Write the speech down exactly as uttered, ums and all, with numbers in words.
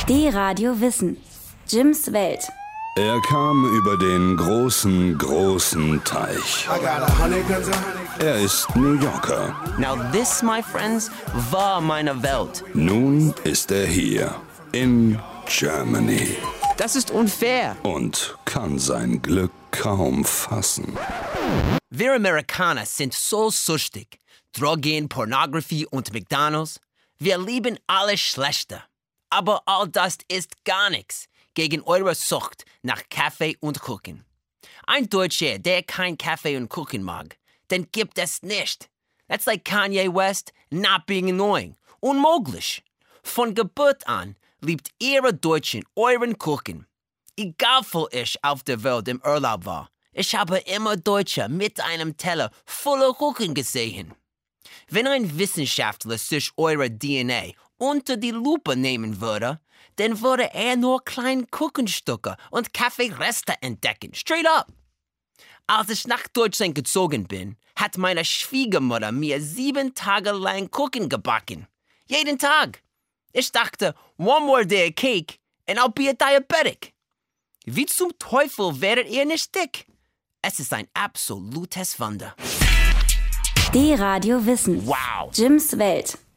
D-Radio Wissen. Jims Welt. Er kam über den großen, großen Teich. Er ist New Yorker. Now this, my friends, war meine Welt. Nun ist er hier, in Germany. Das ist unfair. Und kann sein Glück kaum fassen. Wir Amerikaner sind so süchtig. Drogen, Pornografie und McDonald's. Wir lieben alles Schlechte. Aber all das ist gar nichts gegen eure Sucht nach Kaffee und Kuchen. Ein Deutscher, der kein Kaffee und Kuchen mag, den gibt es nicht. That's like Kanye West not being annoying. Unmöglich. Von Geburt an liebt ihre Deutschen euren Kuchen. Egal wo ich auf der Welt im Urlaub war, ich habe immer Deutsche mit einem Teller voller Kuchen gesehen. Wenn ein Wissenschaftler sich eure D N A unter die Lupe nehmen würde, dann würde er nur kleine Kuchenstücke und Kaffeereste entdecken. Straight up. Als ich nach Deutschland gezogen bin, hat meine Schwiegermutter mir sieben Tage lang Kuchen gebacken. Jeden Tag. Ich dachte, one more day of cake and I'll be a diabetic. Wie zum Teufel werdet ihr nicht dick? Es ist ein absolutes Wunder. D-Radio Wissen. Wow. Jims Welt.